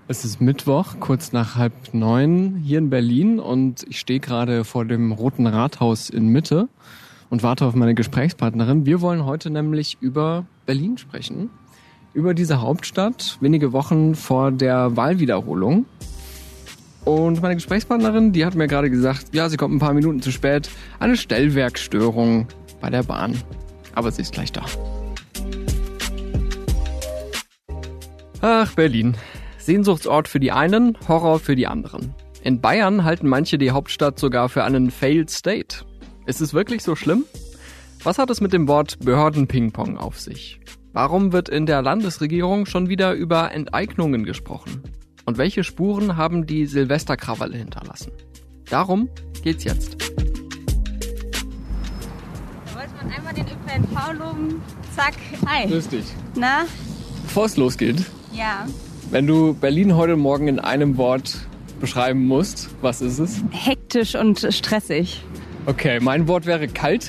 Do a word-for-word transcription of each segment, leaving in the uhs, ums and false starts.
Es ist Mittwoch, kurz nach halb neun hier in Berlin und ich stehe gerade vor dem Roten Rathaus in Mitte und warte auf meine Gesprächspartnerin. Wir wollen heute nämlich über Berlin sprechen, über diese Hauptstadt, wenige Wochen vor der Wahlwiederholung. Und meine Gesprächspartnerin, die hat mir gerade gesagt, ja, sie kommt ein paar Minuten zu spät, eine Stellwerkstörung bei der Bahn. Aber sie ist gleich da. Ach, Berlin. Sehnsuchtsort für die einen, Horror für die anderen. In Bayern halten manche die Hauptstadt sogar für einen Failed State. Ist es wirklich so schlimm? Was hat es mit dem Wort Behörden-Ping-Pong auf sich? Warum wird in der Landesregierung schon wieder über Enteignungen gesprochen? Und welche Spuren haben die Silvesterkrawalle hinterlassen? Darum geht's jetzt. Da wollte man einmal den Ö P N V loben. Zack, hi. Grüß dich. Na? Bevor es losgeht, Ja. wenn du Berlin heute Morgen in einem Wort beschreiben musst, was ist es? Hektisch und stressig. Okay, mein Wort wäre kalt.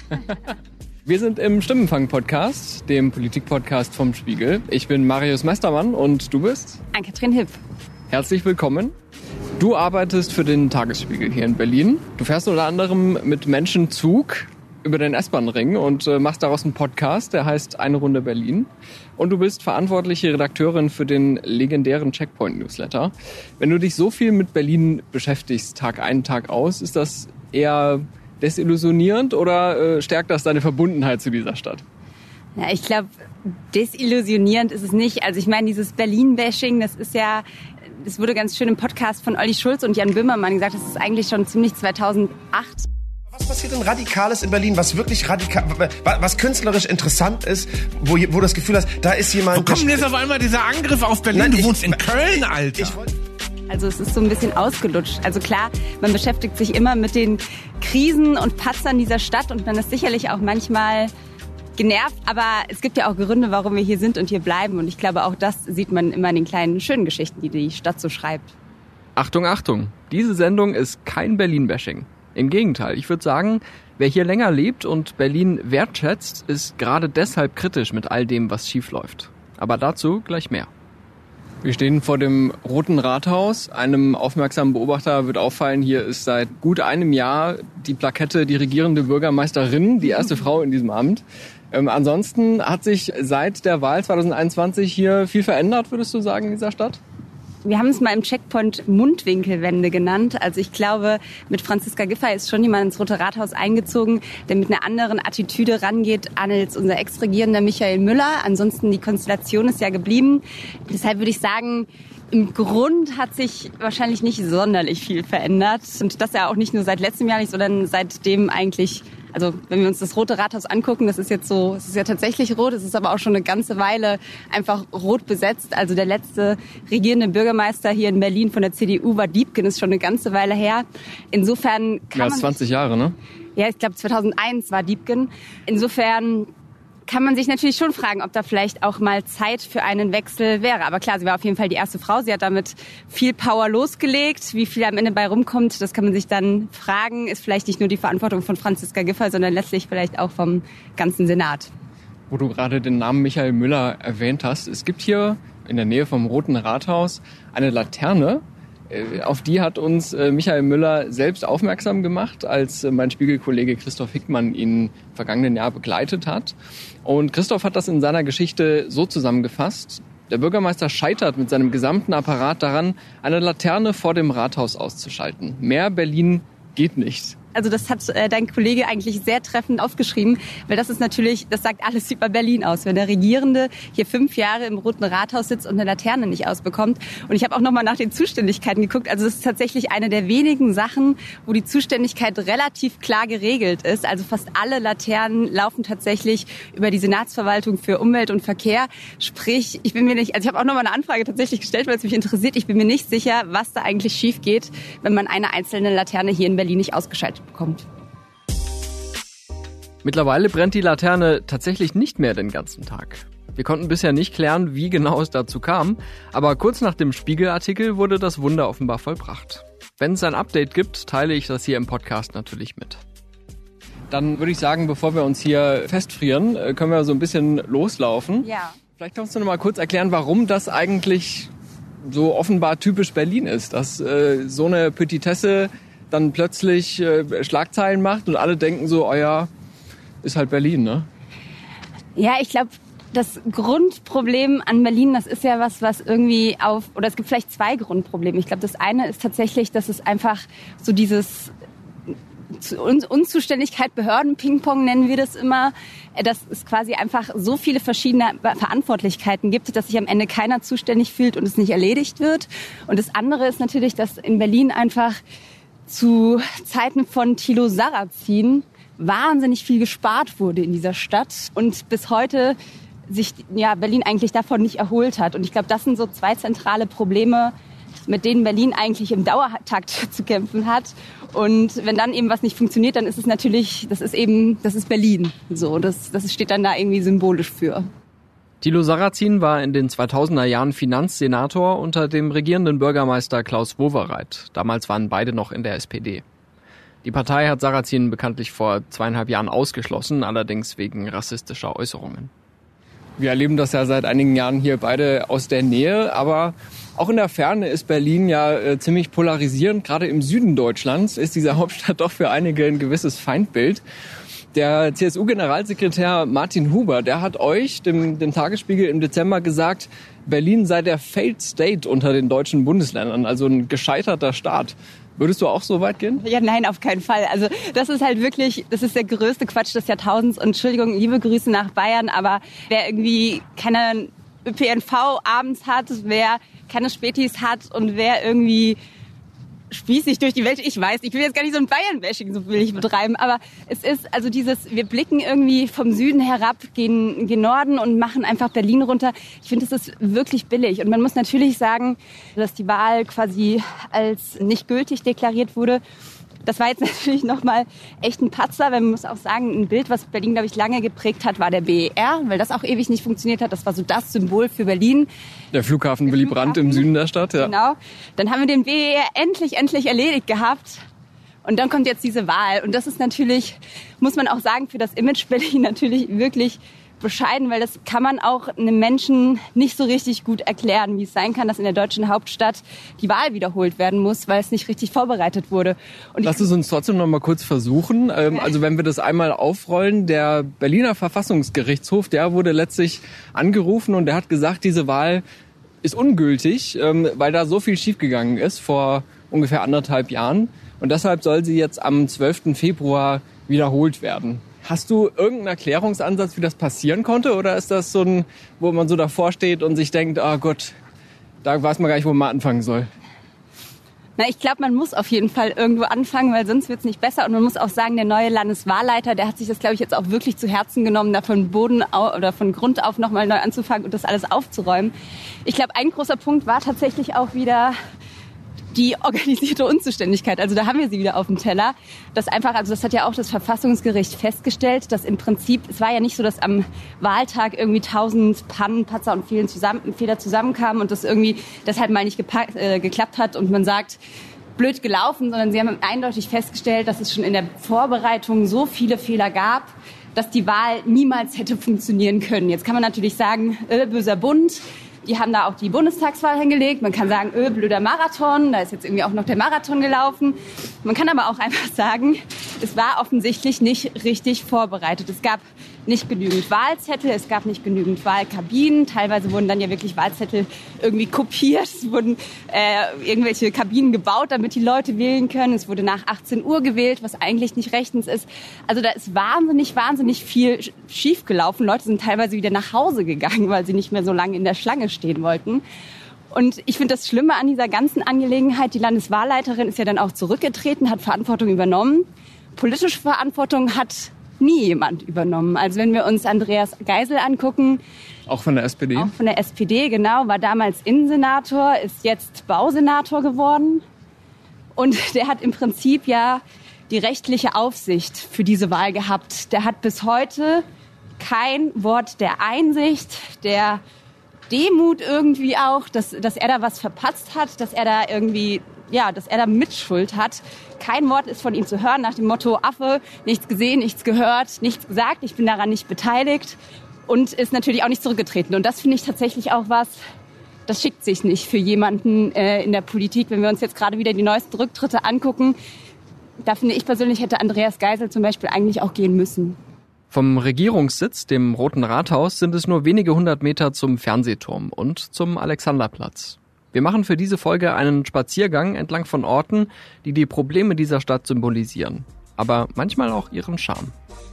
Wir sind im Stimmenfang-Podcast, dem Politik-Podcast vom Spiegel. Ich bin Marius Mestermann und du bist? Ann-Kathrin Hipp. Herzlich willkommen. Du arbeitest für den Tagesspiegel hier in Berlin. Du fährst unter anderem mit Menschen Zug über den S-Bahn-Ring und äh, machst daraus einen Podcast, der heißt Eine Runde Berlin. Und du bist verantwortliche Redakteurin für den legendären Checkpoint-Newsletter. Wenn du dich so viel mit Berlin beschäftigst, Tag ein, Tag aus, ist das eher desillusionierend oder äh, stärkt das deine Verbundenheit zu dieser Stadt? Ja, ich glaube, desillusionierend ist es nicht. Also ich meine, dieses Berlin-Bashing, das ist ja, das wurde ganz schön im Podcast von Olli Schulz und Jan Böhmermann gesagt, das ist eigentlich schon ziemlich zweitausendacht. Was passiert denn Radikales in Berlin, was wirklich radikal, was künstlerisch interessant ist, wo, wo du das Gefühl hast, da ist jemand... Wo kommt denn jetzt auf einmal dieser Angriff auf Berlin? Nein, du ich, wohnst in Köln, Alter. Ich wollte... Also es ist so ein bisschen ausgelutscht. Also klar, man beschäftigt sich immer mit den Krisen und Patzern dieser Stadt und man ist sicherlich auch manchmal genervt. Aber es gibt ja auch Gründe, warum wir hier sind und hier bleiben. Und ich glaube, auch das sieht man immer in den kleinen, schönen Geschichten, die die Stadt so schreibt. Achtung, Achtung, diese Sendung ist kein Berlin-Bashing. Im Gegenteil, ich würde sagen, wer hier länger lebt und Berlin wertschätzt, ist gerade deshalb kritisch mit all dem, was schief läuft. Aber dazu gleich mehr. Wir stehen vor dem Roten Rathaus. Einem aufmerksamen Beobachter wird auffallen, hier ist seit gut einem Jahr die Plakette die regierende Bürgermeisterin, die erste Frau in diesem Amt. Ähm, ansonsten hat sich seit der Wahl zwanzig einundzwanzig hier viel verändert, würdest du sagen, in dieser Stadt? Wir haben es mal im Checkpoint Mundwinkelwende genannt. Also ich glaube, mit Franziska Giffey ist schon jemand ins Rote Rathaus eingezogen, der mit einer anderen Attitüde rangeht als unser Ex-Regierender Michael Müller. Ansonsten die Konstellation ist ja geblieben. Deshalb würde ich sagen, im Grund hat sich wahrscheinlich nicht sonderlich viel verändert. Und das ja auch nicht nur seit letztem Jahr nicht, sondern seitdem eigentlich... Also wenn wir uns das Rote Rathaus angucken, das ist jetzt so, es ist ja tatsächlich rot, es ist aber auch schon eine ganze Weile einfach rot besetzt. Also der letzte regierende Bürgermeister hier in Berlin von der C D U war Diepgen, ist schon eine ganze Weile her. Insofern kann Mehr als man zwanzig Jahre, ne? Ja, ich glaube zweitausendeins war Diepgen. Insofern kann man sich natürlich schon fragen, ob da vielleicht auch mal Zeit für einen Wechsel wäre. Aber klar, sie war auf jeden Fall die erste Frau. Sie hat damit viel Power losgelegt. Wie viel am Ende bei rumkommt, das kann man sich dann fragen. Ist vielleicht nicht nur die Verantwortung von Franziska Giffey, sondern letztlich vielleicht auch vom ganzen Senat. Wo du gerade den Namen Michael Müller erwähnt hast. Es gibt hier in der Nähe vom Roten Rathaus eine Laterne. Auf die hat uns Michael Müller selbst aufmerksam gemacht, als mein Spiegelkollege Christoph Hickmann ihn im vergangenen Jahr begleitet hat. Und Christoph hat das in seiner Geschichte so zusammengefasst: Der Bürgermeister scheitert mit seinem gesamten Apparat daran, eine Laterne vor dem Rathaus auszuschalten. Mehr Berlin geht nicht. Also das hat äh, dein Kollege eigentlich sehr treffend aufgeschrieben, weil das ist natürlich, das sagt alles über Berlin aus, wenn der Regierende hier fünf Jahre im Roten Rathaus sitzt und eine Laterne nicht ausbekommt. Und ich habe auch nochmal nach den Zuständigkeiten geguckt. Also das ist tatsächlich eine der wenigen Sachen, wo die Zuständigkeit relativ klar geregelt ist. Also fast alle Laternen laufen tatsächlich über die Senatsverwaltung für Umwelt und Verkehr. Sprich, ich bin mir nicht, also ich habe auch nochmal eine Anfrage tatsächlich gestellt, weil es mich interessiert. Ich bin mir nicht sicher, was da eigentlich schief geht, wenn man eine einzelne Laterne hier in Berlin nicht ausgeschaltet bekommt. Mittlerweile brennt die Laterne tatsächlich nicht mehr den ganzen Tag. Wir konnten bisher nicht klären, wie genau es dazu kam, aber kurz nach dem Spiegelartikel wurde das Wunder offenbar vollbracht. Wenn es ein Update gibt, teile ich das hier im Podcast natürlich mit. Dann würde ich sagen, bevor wir uns hier festfrieren, können wir so ein bisschen loslaufen. Ja. Vielleicht kannst du noch mal kurz erklären, warum das eigentlich so offenbar typisch Berlin ist, dass äh, so eine Petitesse dann plötzlich äh, Schlagzeilen macht und alle denken so, oh ja, ist halt Berlin, ne? Ja, ich glaube, das Grundproblem an Berlin, das ist ja was, was irgendwie auf, oder es gibt vielleicht zwei Grundprobleme. Ich glaube, das eine ist tatsächlich, dass es einfach so dieses Unzuständigkeit, Behörden-Ping-Pong nennen wir das immer, dass es quasi einfach so viele verschiedene Verantwortlichkeiten gibt, dass sich am Ende keiner zuständig fühlt und es nicht erledigt wird. Und das andere ist natürlich, dass in Berlin einfach zu Zeiten von Thilo Sarrazin wahnsinnig viel gespart wurde in dieser Stadt und bis heute sich ja, Berlin eigentlich davon nicht erholt hat. Und ich glaube, das sind so zwei zentrale Probleme, mit denen Berlin eigentlich im Dauertakt zu kämpfen hat. Und wenn dann eben was nicht funktioniert, dann ist es natürlich, das ist eben, das ist Berlin. So, das, das steht dann da irgendwie symbolisch für. Thilo Sarrazin war in den zweitausender Jahren Finanzsenator unter dem regierenden Bürgermeister Klaus Wowereit. Damals waren beide noch in der S P D. Die Partei hat Sarrazin bekanntlich vor zweieinhalb Jahren ausgeschlossen, allerdings wegen rassistischer Äußerungen. Wir erleben das ja seit einigen Jahren hier beide aus der Nähe, aber auch in der Ferne ist Berlin ja äh, ziemlich polarisierend. Gerade im Süden Deutschlands ist diese Hauptstadt doch für einige ein gewisses Feindbild. Der C S U-Generalsekretär Martin Huber, der hat euch, dem, dem Tagesspiegel, im Dezember gesagt, Berlin sei der Failed State unter den deutschen Bundesländern, also ein gescheiterter Staat. Würdest du auch so weit gehen? Ja, nein, auf keinen Fall. Also das ist halt wirklich, das ist der größte Quatsch des Jahrtausends. Und Entschuldigung, liebe Grüße nach Bayern, aber wer irgendwie keine Ö P N V abends hat, wer keine Spätis hat und wer irgendwie spießig durch die Welt, ich weiß, ich will jetzt gar nicht so ein Bayern-Bashing so will ich betreiben, aber es ist also dieses, wir blicken irgendwie vom Süden herab, gehen, gehen Norden und machen einfach Berlin runter. Ich finde, das ist wirklich billig und man muss natürlich sagen, dass die Wahl quasi als nicht gültig deklariert wurde. Das war jetzt natürlich nochmal echt ein Patzer, weil man muss auch sagen, ein Bild, was Berlin, glaube ich, lange geprägt hat, war der B E R, weil das auch ewig nicht funktioniert hat. Das war so das Symbol für Berlin. Der Flughafen Willy Brandt im Süden der Stadt, ja. Genau. Dann haben wir den B E R endlich, endlich erledigt gehabt. Und dann kommt jetzt diese Wahl. Und das ist natürlich, muss man auch sagen, für das Image Berlin natürlich wirklich bescheiden, weil das kann man auch einem Menschen nicht so richtig gut erklären, wie es sein kann, dass in der deutschen Hauptstadt die Wahl wiederholt werden muss, weil es nicht richtig vorbereitet wurde. Und lass es uns trotzdem noch mal kurz versuchen. Ähm, also wenn wir das einmal aufrollen, der Berliner Verfassungsgerichtshof, der wurde letztlich angerufen und der hat gesagt, diese Wahl ist ungültig, ähm, weil da so viel schiefgegangen ist vor ungefähr anderthalb Jahren. Und deshalb soll sie jetzt am zwölften Februar wiederholt werden. Hast du irgendeinen Erklärungsansatz, wie das passieren konnte? Oder ist das so ein, wo man so davor steht und sich denkt, oh Gott, da weiß man gar nicht, wo man anfangen soll? Na, ich glaube, man muss auf jeden Fall irgendwo anfangen, weil sonst wird es nicht besser. Und man muss auch sagen, der neue Landeswahlleiter, der hat sich das, glaube ich, jetzt auch wirklich zu Herzen genommen, da von Boden au- oder von Grund auf nochmal neu anzufangen und das alles aufzuräumen. Ich glaube, ein großer Punkt war tatsächlich auch wieder die organisierte Unzuständigkeit. Also da haben wir sie wieder auf dem Teller. Das einfach, also das hat ja auch das Verfassungsgericht festgestellt, dass im Prinzip, es war ja nicht so, dass am Wahltag irgendwie tausend Pannen, Patzer und Fehler, zusammen, Fehler zusammenkamen und das irgendwie deshalb mal nicht gepa- äh, geklappt hat und man sagt, blöd gelaufen, sondern sie haben eindeutig festgestellt, dass es schon in der Vorbereitung so viele Fehler gab, dass die Wahl niemals hätte funktionieren können. Jetzt kann man natürlich sagen, äh, böser Bund. Die haben da auch die Bundestagswahl hingelegt. Man kann sagen, öh, blöder Marathon, da ist jetzt irgendwie auch noch der Marathon gelaufen. Man kann aber auch einfach sagen, es war offensichtlich nicht richtig vorbereitet. Es gab nicht genügend Wahlzettel, es gab nicht genügend Wahlkabinen. Teilweise wurden dann ja wirklich Wahlzettel irgendwie kopiert. Es wurden äh, irgendwelche Kabinen gebaut, damit die Leute wählen können. Es wurde nach achtzehn Uhr gewählt, was eigentlich nicht rechtens ist. Also da ist wahnsinnig, wahnsinnig viel schiefgelaufen. Leute sind teilweise wieder nach Hause gegangen, weil sie nicht mehr so lange in der Schlange stehen wollten. Und ich finde das Schlimme an dieser ganzen Angelegenheit, die Landeswahlleiterin ist ja dann auch zurückgetreten, hat Verantwortung übernommen. Politische Verantwortung hat nie jemand übernommen. Also wenn wir uns Andreas Geisel angucken. Auch von der S P D? Auch von der S P D, genau. War damals Innensenator, ist jetzt Bausenator geworden. Und der hat im Prinzip ja die rechtliche Aufsicht für diese Wahl gehabt. Der hat bis heute kein Wort der Einsicht, der Demut irgendwie auch, dass, dass er da was verpatzt hat, dass er da irgendwie, ja, dass er da Mitschuld hat. Kein Wort ist von ihm zu hören nach dem Motto Affe, nichts gesehen, nichts gehört, nichts gesagt, ich bin daran nicht beteiligt und ist natürlich auch nicht zurückgetreten. Und das finde ich tatsächlich auch was, das schickt sich nicht für jemanden äh, in der Politik. Wenn wir uns jetzt gerade wieder die neuesten Rücktritte angucken, da finde ich persönlich, hätte Andreas Geisel zum Beispiel eigentlich auch gehen müssen. Vom Regierungssitz, dem Roten Rathaus, sind es nur wenige hundert Meter zum Fernsehturm und zum Alexanderplatz. Wir machen für diese Folge einen Spaziergang entlang von Orten, die die Probleme dieser Stadt symbolisieren, aber manchmal auch ihren Charme.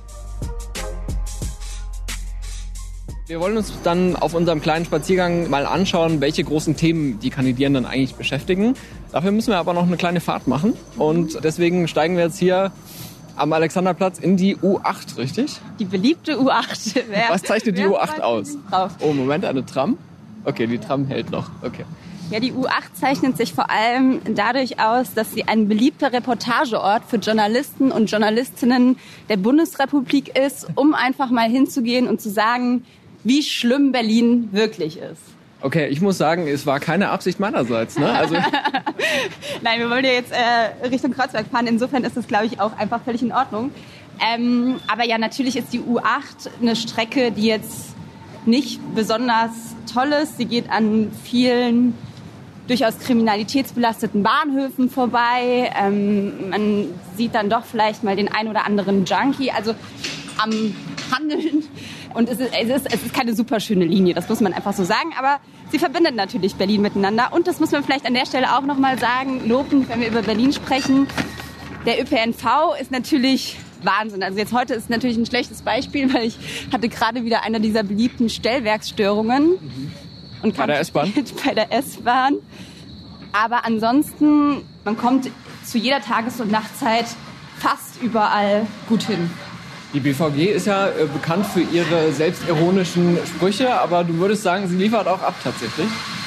Wir wollen uns dann auf unserem kleinen Spaziergang mal anschauen, welche großen Themen die Kandidierenden eigentlich beschäftigen. Dafür müssen wir aber noch eine kleine Fahrt machen und deswegen steigen wir jetzt hier am Alexanderplatz in die U acht, richtig? Die beliebte U acht. Wer, Was zeichnet die U acht aus? Drauf? Oh, Moment, eine Tram? Okay, die Tram hält noch. Okay. Ja, die U acht zeichnet sich vor allem dadurch aus, dass sie ein beliebter Reportageort für Journalisten und Journalistinnen der Bundesrepublik ist, um einfach mal hinzugehen und zu sagen, wie schlimm Berlin wirklich ist. Okay, ich muss sagen, es war keine Absicht meinerseits, ne? Also Nein, wir wollen ja jetzt äh, Richtung Kreuzberg fahren. Insofern ist das, glaube ich, auch einfach völlig in Ordnung. Ähm, aber ja, natürlich ist die U acht eine Strecke, die jetzt nicht besonders toll ist. Sie geht an vielen durchaus kriminalitätsbelasteten Bahnhöfen vorbei. Ähm, man sieht dann doch vielleicht mal den ein oder anderen Junkie, also am Handeln. Und es ist, es, ist, es ist keine super schöne Linie, das muss man einfach so sagen. Aber sie verbindet natürlich Berlin miteinander. Und das muss man vielleicht an der Stelle auch nochmal sagen, lobend, wenn wir über Berlin sprechen. Der Ö P N V ist natürlich Wahnsinn. Also jetzt heute ist natürlich ein schlechtes Beispiel, weil ich hatte gerade wieder eine dieser beliebten Stellwerksstörungen. Mhm. Und bei der S-Bahn? Bei der S-Bahn. Aber ansonsten, man kommt zu jeder Tages- und Nachtzeit fast überall gut hin. Die B V G ist ja äh, bekannt für ihre selbstironischen Sprüche, aber du würdest sagen, sie liefert auch ab tatsächlich?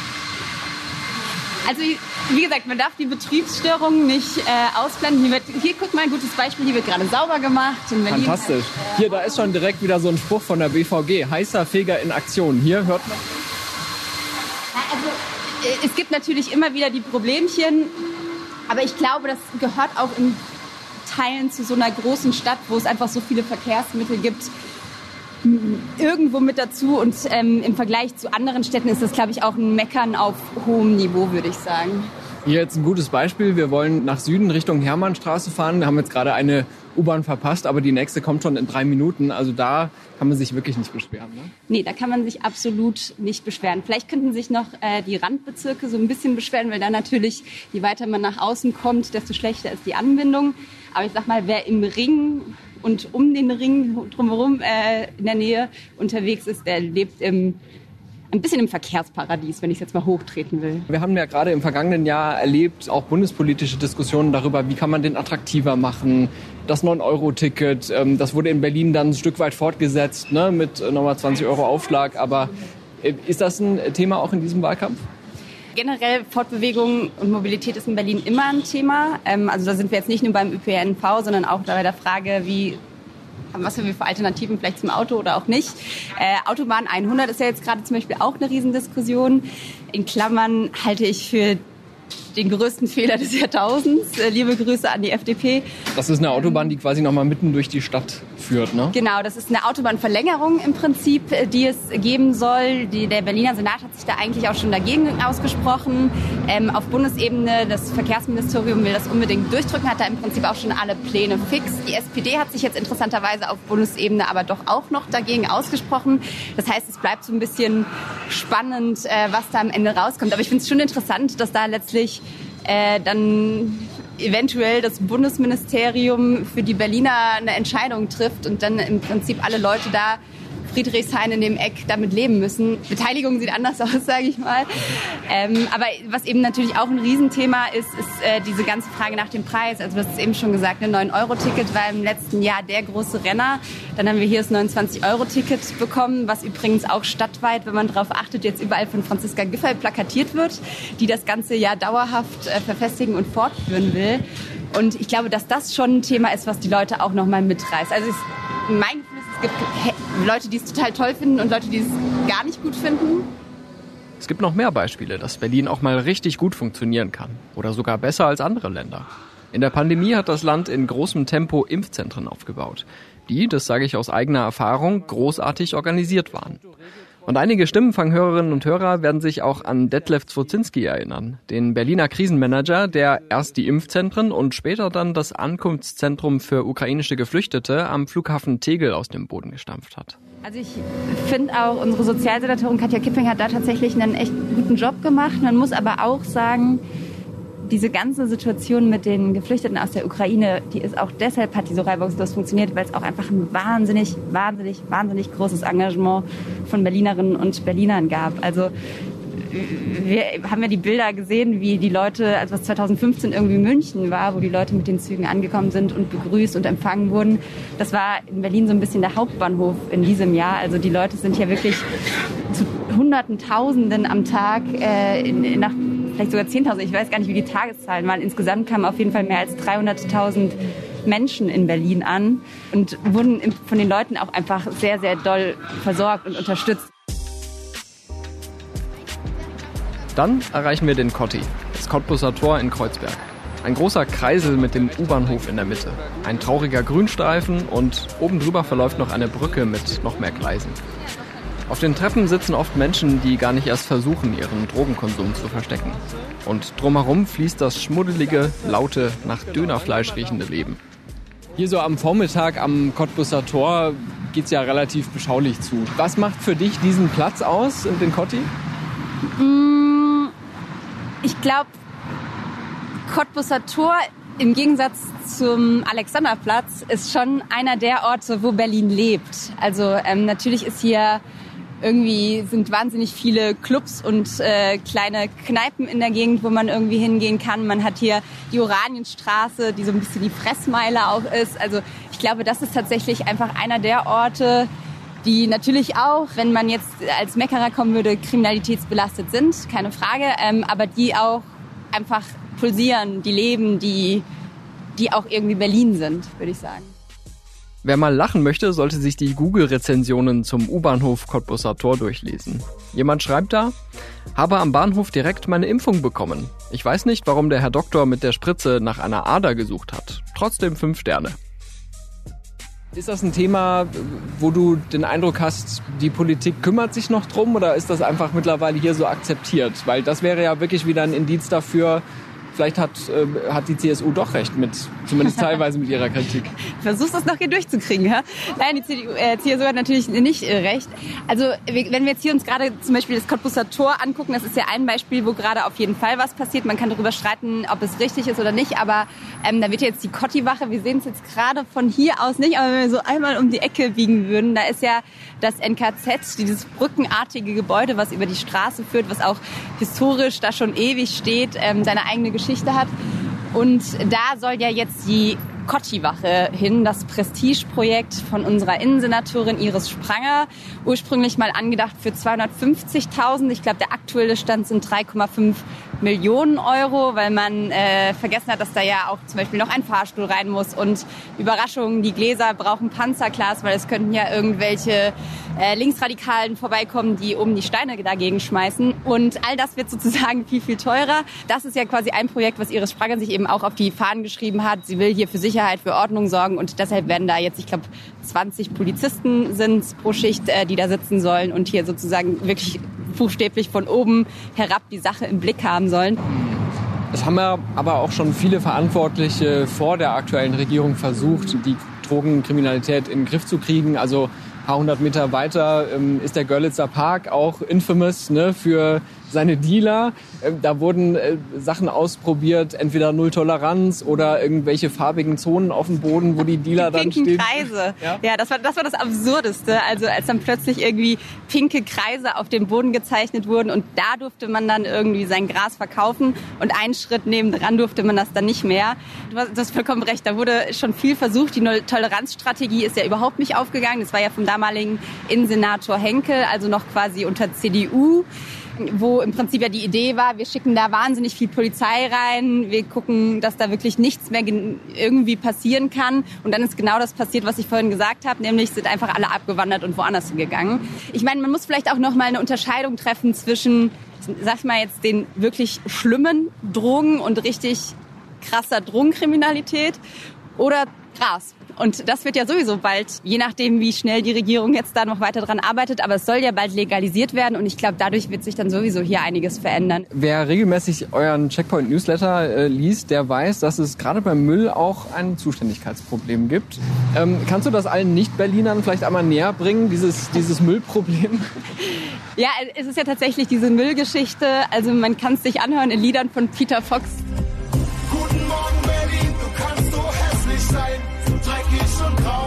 Also wie gesagt, man darf die Betriebsstörungen nicht äh, ausblenden. Hier, wird, hier guck mal, ein gutes Beispiel, hier wird gerade sauber gemacht. In Berlin. Fantastisch. Hier, da ist schon direkt wieder so ein Spruch von der B V G. Heißer Feger in Aktion. Hier hört man... Also es gibt natürlich immer wieder die Problemchen, aber ich glaube, das gehört auch in Teilen zu so einer großen Stadt, wo es einfach so viele Verkehrsmittel gibt, irgendwo mit dazu. Und ähm, im Vergleich zu anderen Städten ist das, glaube ich, auch ein Meckern auf hohem Niveau, würde ich sagen. Hier jetzt ein gutes Beispiel. Wir wollen nach Süden Richtung Hermannstraße fahren. Wir haben jetzt gerade eine U-Bahn verpasst, aber die nächste kommt schon in drei Minuten. Also da kann man sich wirklich nicht beschweren. Ne? Nee, da kann man sich absolut nicht beschweren. Vielleicht könnten sich noch äh, die Randbezirke so ein bisschen beschweren, weil da natürlich, je weiter man nach außen kommt, desto schlechter ist die Anbindung. Aber ich sag mal, wer im Ring und um den Ring drumherum äh, in der Nähe unterwegs ist, der lebt im ein bisschen im Verkehrsparadies, wenn ich es jetzt mal hochtreten will. Wir haben ja gerade im vergangenen Jahr erlebt, auch bundespolitische Diskussionen darüber, wie kann man den attraktiver machen. Das neun Euro Ticket, ähm, das wurde in Berlin dann ein Stück weit fortgesetzt, ne, mit nochmal zwanzig Euro Aufschlag. Aber äh, ist das ein Thema auch in diesem Wahlkampf? Generell Fortbewegung und Mobilität ist in Berlin immer ein Thema. Ähm, also da sind wir jetzt nicht nur beim Ö P N V, sondern auch bei der Frage, wie was haben wir für Alternativen vielleicht zum Auto oder auch nicht. Äh, Autobahn hundert ist ja jetzt gerade zum Beispiel auch eine Riesendiskussion. In Klammern halte ich für den größten Fehler des Jahrtausends. Äh, liebe Grüße an die F D P. Das ist eine Autobahn, die quasi nochmal mitten durch die Stadt führt, ne? Genau, das ist eine Autobahnverlängerung im Prinzip, die es geben soll. Die, der Berliner Senat hat sich da eigentlich auch schon dagegen ausgesprochen. Ähm, auf Bundesebene, das Verkehrsministerium will das unbedingt durchdrücken, hat da im Prinzip auch schon alle Pläne fix. Die S P D hat sich jetzt interessanterweise auf Bundesebene aber doch auch noch dagegen ausgesprochen. Das heißt, es bleibt so ein bisschen spannend, äh, was da am Ende rauskommt. Aber ich finde es schon interessant, dass da letztlich äh, dann eventuell das Bundesministerium für die Berliner eine Entscheidung trifft und dann im Prinzip alle Leute da, Friedrichshain in dem Eck, damit leben müssen. Beteiligung sieht anders aus, sage ich mal. Ähm, aber was eben natürlich auch ein Riesenthema ist, ist äh, diese ganze Frage nach dem Preis. Also du hast es eben schon gesagt, ein neun Euro Ticket war im letzten Jahr der große Renner. Dann haben wir hier das neunundzwanzig Euro Ticket bekommen, was übrigens auch stadtweit, wenn man darauf achtet, jetzt überall von Franziska Giffey plakatiert wird, die das ganze Jahr dauerhaft äh, verfestigen und fortführen will. Und ich glaube, dass das schon ein Thema ist, was die Leute auch nochmal mitreißt. Also es, mein Gefühl ist, es gibt Leute, die es total toll finden und Leute, die es gar nicht gut finden. Es gibt noch mehr Beispiele, dass Berlin auch mal richtig gut funktionieren kann. Oder sogar besser als andere Länder. In der Pandemie hat das Land in großem Tempo Impfzentren aufgebaut, die, das sage ich aus eigener Erfahrung, großartig organisiert waren. Und einige Stimmenfanghörerinnen und Hörer werden sich auch an Detlef Zwozinski erinnern, den Berliner Krisenmanager, der erst die Impfzentren und später dann das Ankunftszentrum für ukrainische Geflüchtete am Flughafen Tegel aus dem Boden gestampft hat. Also ich finde auch, unsere Sozialsenatorin Katja Kipping hat da tatsächlich einen echt guten Job gemacht. Man muss aber auch sagen, diese ganze Situation mit den Geflüchteten aus der Ukraine, die ist auch deshalb, hat die so reibungslos funktioniert, weil es auch einfach ein wahnsinnig, wahnsinnig, wahnsinnig großes Engagement von Berlinerinnen und Berlinern gab. Also wir haben ja die Bilder gesehen, wie die Leute, als was zwanzig fünfzehn irgendwie München war, wo die Leute mit den Zügen angekommen sind und begrüßt und empfangen wurden. Das war in Berlin so ein bisschen der Hauptbahnhof in diesem Jahr. Also die Leute sind ja wirklich zu Hunderten, Tausenden am Tag äh, in, in, nach vielleicht sogar zehntausend, ich weiß gar nicht, wie die Tageszahlen waren. Insgesamt kamen auf jeden Fall mehr als dreihunderttausend Menschen in Berlin an und wurden von den Leuten auch einfach sehr, sehr doll versorgt und unterstützt. Dann erreichen wir den Kotti, das Cottbuser Tor in Kreuzberg. Ein großer Kreisel mit dem U-Bahnhof in der Mitte. Ein trauriger Grünstreifen und oben drüber verläuft noch eine Brücke mit noch mehr Gleisen. Auf den Treppen sitzen oft Menschen, die gar nicht erst versuchen, ihren Drogenkonsum zu verstecken. Und drumherum fließt das schmuddelige, laute, nach Dönerfleisch riechende Leben. Hier so am Vormittag am Cottbuser Tor geht's ja relativ beschaulich zu. Was macht für dich diesen Platz aus, den Kotti? Ich glaube, Cottbuser Tor im Gegensatz zum Alexanderplatz ist schon einer der Orte, wo Berlin lebt. Also ähm, natürlich ist hier irgendwie sind wahnsinnig viele Clubs und äh, kleine Kneipen in der Gegend, wo man irgendwie hingehen kann. Man hat hier die Oranienstraße, die so ein bisschen die Fressmeile auch ist. Also ich glaube, das ist tatsächlich einfach einer der Orte, die natürlich auch, wenn man jetzt als Meckerer kommen würde, kriminalitätsbelastet sind, keine Frage, ähm, aber die auch einfach pulsieren, die leben, die, die auch irgendwie Berlin sind, würde ich sagen. Wer mal lachen möchte, sollte sich die Google-Rezensionen zum U-Bahnhof Cottbuser Tor durchlesen. Jemand schreibt da: Habe am Bahnhof direkt meine Impfung bekommen. Ich weiß nicht, warum der Herr Doktor mit der Spritze nach einer Ader gesucht hat. Trotzdem fünf Sterne. Ist das ein Thema, wo du den Eindruck hast, die Politik kümmert sich noch drum, oder ist das einfach mittlerweile hier so akzeptiert? Weil das wäre ja wirklich wieder ein Indiz dafür, vielleicht hat, äh, hat die C S U doch recht, mit, zumindest teilweise mit ihrer Kritik. Versuchst das noch hier durchzukriegen, ja? Nein, die C D U, äh, C S U hat natürlich nicht äh, recht. Also wenn wir jetzt hier uns gerade zum Beispiel das Cottbuser Tor angucken, das ist ja ein Beispiel, wo gerade auf jeden Fall was passiert. Man kann darüber streiten, ob es richtig ist oder nicht, aber ähm, da wird ja jetzt die Kotti-Wache, wir sehen es jetzt gerade von hier aus nicht, aber wenn wir so einmal um die Ecke biegen würden, da ist ja das N K Z, dieses brückenartige Gebäude, was über die Straße führt, was auch historisch da schon ewig steht, ähm, seine eigene Geschichte hat. Und da soll ja jetzt die Kotti-Wache hin, das Prestigeprojekt von unserer Innensenatorin Iris Spranger, ursprünglich mal angedacht für zweihundertfünfzigtausend. Ich glaube, der aktuelle Stand sind drei Komma fünf Millionen Euro, weil man äh, vergessen hat, dass da ja auch zum Beispiel noch ein Fahrstuhl rein muss. Und Überraschung, die Gläser brauchen Panzerglas, weil es könnten ja irgendwelche äh, Linksradikalen vorbeikommen, die oben die Steine dagegen schmeißen. Und all das wird sozusagen viel, viel teurer. Das ist ja quasi ein Projekt, was Iris Spranger sich eben auch auf die Fahnen geschrieben hat. Sie will hier für Sicherheit, für Ordnung sorgen, und deshalb werden da jetzt, ich glaube, zwanzig Polizisten sind pro Schicht, äh, die da sitzen sollen und hier sozusagen wirklich buchstäblich von oben herab die Sache im Blick haben sollen. Es haben ja aber auch schon viele Verantwortliche vor der aktuellen Regierung versucht, die Drogenkriminalität in den Griff zu kriegen. Also ein paar hundert Meter weiter ähm, ist der Görlitzer Park auch infamous, ne, für seine Dealer. Ähm, da wurden äh, Sachen ausprobiert, entweder Null Toleranz oder irgendwelche farbigen Zonen auf dem Boden, wo die Dealer die dann stehen. Pinken Kreise. Ja, ja das, war, das war das Absurdeste. Also als dann plötzlich irgendwie pinke Kreise auf dem Boden gezeichnet wurden, und da durfte man dann irgendwie sein Gras verkaufen, und einen Schritt nebendran durfte man das dann nicht mehr. Du hast vollkommen recht, da wurde schon viel versucht. Die Null-Toleranz-Strategie ist ja überhaupt nicht aufgegangen. Das war ja vom damaligen Innensenator Henkel, also noch quasi unter C D U, wo im Prinzip ja die Idee war, wir schicken da wahnsinnig viel Polizei rein, wir gucken, dass da wirklich nichts mehr irgendwie passieren kann. Und dann ist genau das passiert, was ich vorhin gesagt habe, nämlich sind einfach alle abgewandert und woanders hingegangen. Ich meine, man muss vielleicht auch noch mal eine Unterscheidung treffen zwischen, sag ich mal jetzt, den wirklich schlimmen Drogen und richtig krasser Drogenkriminalität oder Gras. Und das wird ja sowieso bald, je nachdem, wie schnell die Regierung jetzt da noch weiter dran arbeitet, aber es soll ja bald legalisiert werden und ich glaube, dadurch wird sich dann sowieso hier einiges verändern. Wer regelmäßig euren Checkpoint-Newsletter äh, liest, der weiß, dass es gerade beim Müll auch ein Zuständigkeitsproblem gibt. Ähm, kannst du das allen Nicht-Berlinern vielleicht einmal näher bringen, dieses, dieses Müllproblem? Ja, es ist ja tatsächlich diese Müllgeschichte. Also man kann es sich anhören in Liedern von Peter Fox. Guten Morgen Berlin, du kannst so hässlich sein, so dreckig und grau.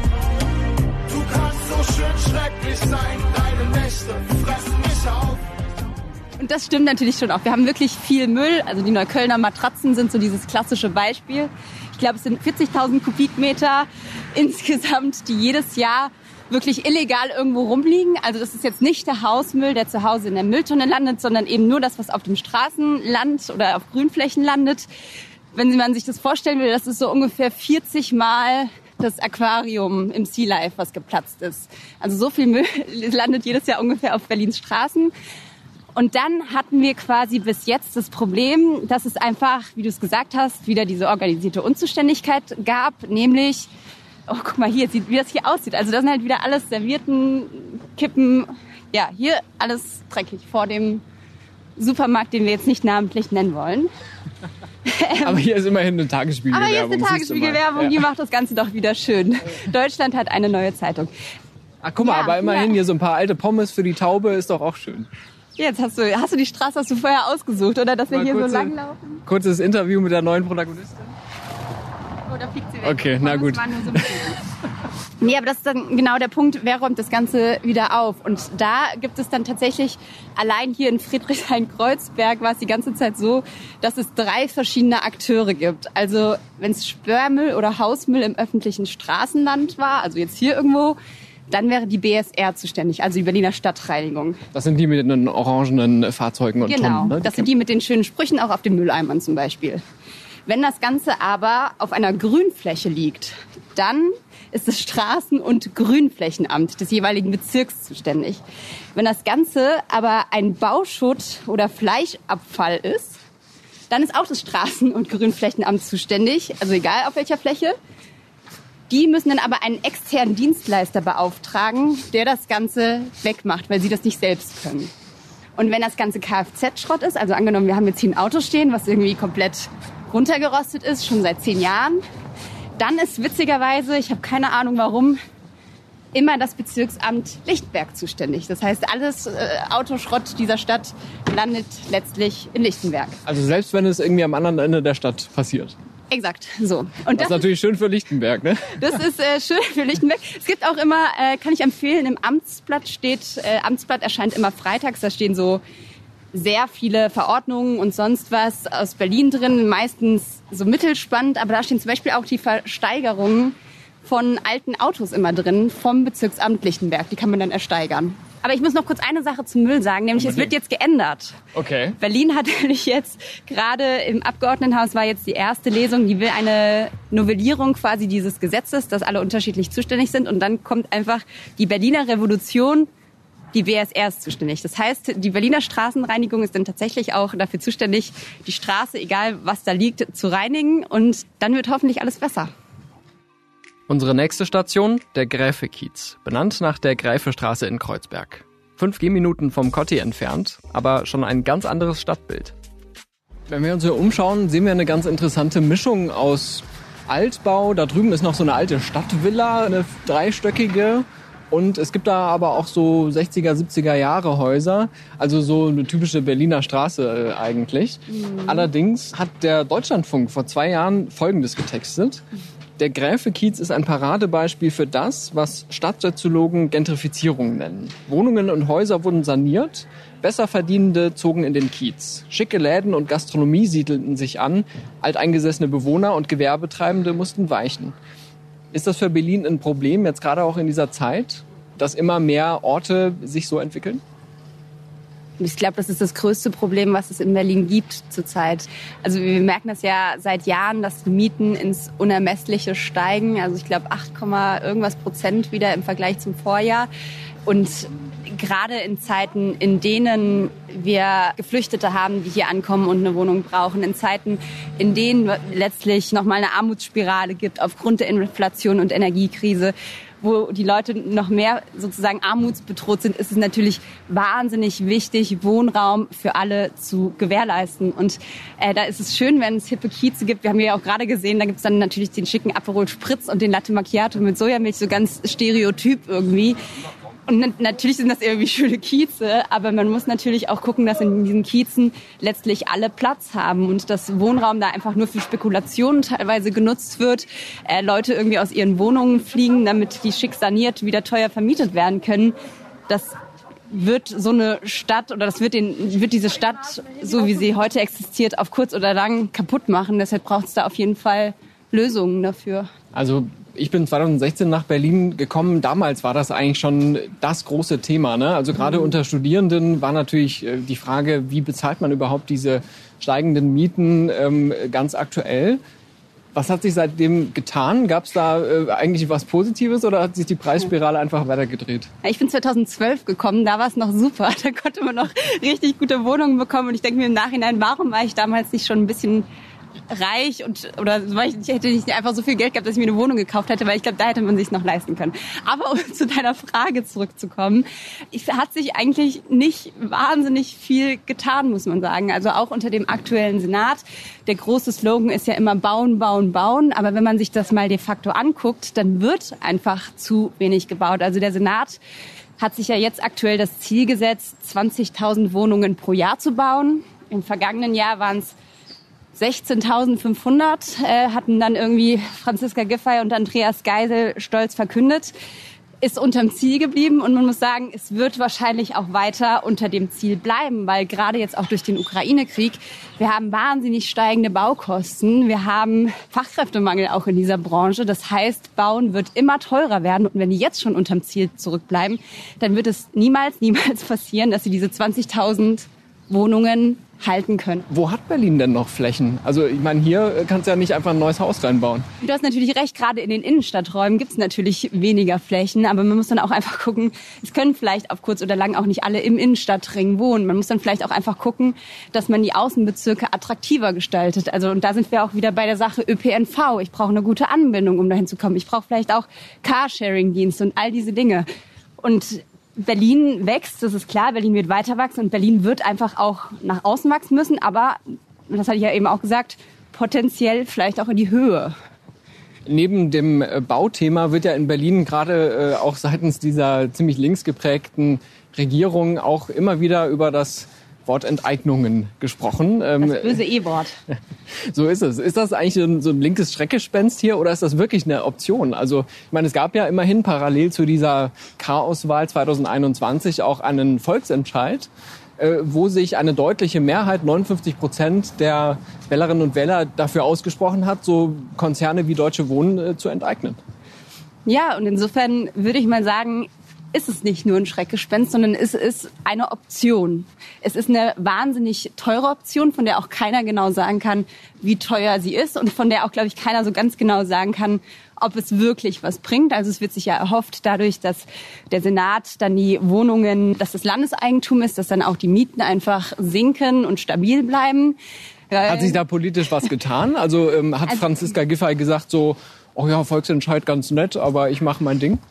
Du kannst so schön schrecklich sein, deine Nächte fressen mich auf. Und das stimmt natürlich schon auch. Wir haben wirklich viel Müll. Also die Neuköllner Matratzen sind so dieses klassische Beispiel. Ich glaube, es sind vierzigtausend Kubikmeter insgesamt, die jedes Jahr wirklich illegal irgendwo rumliegen. Also das ist jetzt nicht der Hausmüll, der zu Hause in der Mülltonne landet, sondern eben nur das, was auf dem Straßenland oder auf Grünflächen landet. Wenn man sich das vorstellen will, das ist so ungefähr vierzig Mal das Aquarium im Sea Life, was geplatzt ist. Also so viel Müll landet jedes Jahr ungefähr auf Berlins Straßen. Und dann hatten wir quasi bis jetzt das Problem, dass es einfach, wie du es gesagt hast, wieder diese organisierte Unzuständigkeit gab, nämlich, oh, guck mal hier, wie das hier aussieht. Also das sind halt wieder alles Servietten, Kippen, ja, hier alles dreckig vor dem Supermarkt, den wir jetzt nicht namentlich nennen wollen. Aber hier ist immerhin eine Tagesspiegelwerbung. Aber hier ist eine Tagesspiegelwerbung, ja. Die macht das Ganze doch wieder schön. Deutschland hat eine neue Zeitung. Ach, guck mal, ja, aber immerhin ja. hier so ein paar alte Pommes für die Taube ist doch auch schön. Jetzt hast du, hast du die Straße hast du vorher ausgesucht, oder? Dass wir Mal hier kurze, so langlaufen? Kurzes Interview mit der neuen Protagonistin. Oh, da fliegt sie weg. Okay, na gut. Nee, aber das ist dann genau der Punkt, wer räumt das Ganze wieder auf? Und da gibt es dann tatsächlich, allein hier in Friedrichshain-Kreuzberg war es die ganze Zeit so, dass es drei verschiedene Akteure gibt. Also wenn es Sperrmüll oder Hausmüll im öffentlichen Straßenland war, also jetzt hier irgendwo, dann wäre die B S R zuständig, also die Berliner Stadtreinigung. Das sind die mit den orangenen Fahrzeugen und Genau, Tonnen, ne? Das sind die mit den schönen Sprüchen auch auf den Mülleimern zum Beispiel. Wenn das Ganze aber auf einer Grünfläche liegt, dann ist das Straßen- und Grünflächenamt des jeweiligen Bezirks zuständig. Wenn das Ganze aber ein Bauschutt oder Fleischabfall ist, dann ist auch das Straßen- und Grünflächenamt zuständig, also egal auf welcher Fläche. Die müssen dann aber einen externen Dienstleister beauftragen, der das Ganze wegmacht, weil sie das nicht selbst können. Und wenn das Ganze Kfz-Schrott ist, also angenommen, wir haben jetzt hier ein Auto stehen, was irgendwie komplett runtergerostet ist, schon seit zehn Jahren, dann ist witzigerweise, ich habe keine Ahnung warum, immer das Bezirksamt Lichtenberg zuständig. Das heißt, alles äh, Autoschrott dieser Stadt landet letztlich in Lichtenberg. Also selbst wenn es irgendwie am anderen Ende der Stadt passiert. Exakt, so. Und das, das ist natürlich schön für Lichtenberg, ne? Das ist äh, schön für Lichtenberg. Es gibt auch immer, äh, kann ich empfehlen, im Amtsblatt steht, äh, Amtsblatt erscheint immer freitags, da stehen so sehr viele Verordnungen und sonst was aus Berlin drin, meistens so mittelspannend, aber da stehen zum Beispiel auch die Versteigerungen von alten Autos immer drin vom Bezirksamt Lichtenberg. Die kann man dann ersteigern. Aber ich muss noch kurz eine Sache zum Müll sagen, nämlich es wird jetzt geändert. Okay. Berlin hat nämlich jetzt, gerade im Abgeordnetenhaus war jetzt die erste Lesung, die will eine Novellierung quasi dieses Gesetzes, dass alle unterschiedlich zuständig sind. Und dann kommt einfach die Berliner Revolution, die B S R ist zuständig. Das heißt, die Berliner Straßenreinigung ist dann tatsächlich auch dafür zuständig, die Straße, egal was da liegt, zu reinigen. Und dann wird hoffentlich alles besser. Unsere nächste Station, der Gräfe-Kiez, benannt nach der Gräfestraße in Kreuzberg. Fünf Gehminuten vom Kotti entfernt, aber schon ein ganz anderes Stadtbild. Wenn wir uns hier umschauen, sehen wir eine ganz interessante Mischung aus Altbau. Da drüben ist noch so eine alte Stadtvilla, eine dreistöckige. Und es gibt da aber auch so sechziger, siebziger Jahre Häuser. Also so eine typische Berliner Straße äh, eigentlich. Mhm. Allerdings hat der Deutschlandfunk vor zwei Jahren Folgendes getextet. Der Gräfe-Kiez ist ein Paradebeispiel für das, was Stadtsoziologen Gentrifizierung nennen. Wohnungen und Häuser wurden saniert, Besserverdienende zogen in den Kiez. Schicke Läden und Gastronomie siedelten sich an, alteingesessene Bewohner und Gewerbetreibende mussten weichen. Ist das für Berlin ein Problem, jetzt gerade auch in dieser Zeit, dass immer mehr Orte sich so entwickeln? Ich glaube, das ist das größte Problem, was es in Berlin gibt zurzeit. Also wir merken das ja seit Jahren, dass die Mieten ins Unermessliche steigen. Also ich glaube acht, irgendwas Prozent wieder im Vergleich zum Vorjahr. Und gerade in Zeiten, in denen wir Geflüchtete haben, die hier ankommen und eine Wohnung brauchen, in Zeiten, in denen letztlich nochmal eine Armutsspirale gibt aufgrund der Inflation und Energiekrise, wo die Leute noch mehr sozusagen armutsbedroht sind, ist es natürlich wahnsinnig wichtig, Wohnraum für alle zu gewährleisten. Und äh, da ist es schön, wenn es hippe Kieze gibt. Wir haben ja auch gerade gesehen, da gibt es dann natürlich den schicken Aperol Spritz und den Latte Macchiato mit Sojamilch, so ganz stereotyp irgendwie. Und natürlich sind das irgendwie schöne Kieze, aber man muss natürlich auch gucken, dass in diesen Kiezen letztlich alle Platz haben und dass Wohnraum da einfach nur für Spekulationen teilweise genutzt wird, äh, Leute irgendwie aus ihren Wohnungen fliegen, damit die schick saniert wieder teuer vermietet werden können. Das wird so eine Stadt oder das wird, den, wird diese Stadt, so wie sie heute existiert, auf kurz oder lang kaputt machen. Deshalb braucht es da auf jeden Fall Lösungen dafür. Also ich bin zwanzig sechzehn nach Berlin gekommen. Damals war das eigentlich schon das große Thema, ne? Also gerade mhm. unter Studierenden war natürlich die Frage, wie bezahlt man überhaupt diese steigenden Mieten, ähm, ganz aktuell. Was hat sich seitdem getan? Gab es da äh, eigentlich was Positives oder hat sich die Preisspirale einfach weitergedreht? Ich bin zweitausendzwölf gekommen, da war es noch super. Da konnte man noch richtig gute Wohnungen bekommen. Und ich denke mir im Nachhinein, warum war ich damals nicht schon ein bisschen reich und oder ich hätte nicht einfach so viel Geld gehabt, dass ich mir eine Wohnung gekauft hätte, weil ich glaube, da hätte man sich noch leisten können. Aber um zu deiner Frage zurückzukommen, es hat sich eigentlich nicht wahnsinnig viel getan, muss man sagen. Also auch unter dem aktuellen Senat. Der große Slogan ist ja immer bauen, bauen, bauen. Aber wenn man sich das mal de facto anguckt, dann wird einfach zu wenig gebaut. Also der Senat hat sich ja jetzt aktuell das Ziel gesetzt, zwanzigtausend Wohnungen pro Jahr zu bauen. Im vergangenen Jahr waren es sechzehntausendfünfhundert, äh, hatten dann irgendwie Franziska Giffey und Andreas Geisel stolz verkündet, ist unterm Ziel geblieben und man muss sagen, es wird wahrscheinlich auch weiter unter dem Ziel bleiben, weil gerade jetzt auch durch den Ukraine-Krieg, wir haben wahnsinnig steigende Baukosten, wir haben Fachkräftemangel auch in dieser Branche, das heißt, Bauen wird immer teurer werden und wenn die jetzt schon unterm Ziel zurückbleiben, dann wird es niemals, niemals passieren, dass sie diese zwanzigtausend Wohnungen halten können. Wo hat Berlin denn noch Flächen? Also ich meine, hier kannst du ja nicht einfach ein neues Haus reinbauen. Du hast natürlich recht, gerade in den Innenstadträumen gibt es natürlich weniger Flächen, aber man muss dann auch einfach gucken, es können vielleicht auf kurz oder lang auch nicht alle im Innenstadtring wohnen. Man muss dann vielleicht auch einfach gucken, dass man die Außenbezirke attraktiver gestaltet. Also und da sind wir auch wieder bei der Sache Ö P N V. Ich brauche eine gute Anbindung, um dahin zu kommen. Ich brauche vielleicht auch Carsharing-Dienste und all diese Dinge. Und Berlin wächst, das ist klar, Berlin wird weiter wachsen und Berlin wird einfach auch nach außen wachsen müssen, aber, das hatte ich ja eben auch gesagt, potenziell vielleicht auch in die Höhe. Neben dem Bauthema wird ja in Berlin gerade äh, auch seitens dieser ziemlich links geprägten Regierung auch immer wieder über das Wort Enteignungen gesprochen. Das böse E-Wort. So ist es. Ist das eigentlich so ein, so ein linkes Schreckgespenst hier oder ist das wirklich eine Option? Also ich meine, es gab ja immerhin parallel zu dieser K-Auswahl zwanzig einundzwanzig auch einen Volksentscheid, äh, wo sich eine deutliche Mehrheit, neunundfünfzig Prozent der Wählerinnen und Wähler dafür ausgesprochen hat, so Konzerne wie Deutsche Wohnen äh, zu enteignen. Ja, und insofern würde ich mal sagen, ist es nicht nur ein Schreckgespenst, sondern es ist eine Option. Es ist eine wahnsinnig teure Option, von der auch keiner genau sagen kann, wie teuer sie ist und von der auch, glaube ich, keiner so ganz genau sagen kann, ob es wirklich was bringt. Also es wird sich ja erhofft dadurch, dass der Senat dann die Wohnungen, dass das Landeseigentum ist, dass dann auch die Mieten einfach sinken und stabil bleiben. Hat sich da politisch was getan? Also ähm, hat also, Franziska Giffey gesagt so, oh ja, Volksentscheid ganz nett, aber ich mache mein Ding?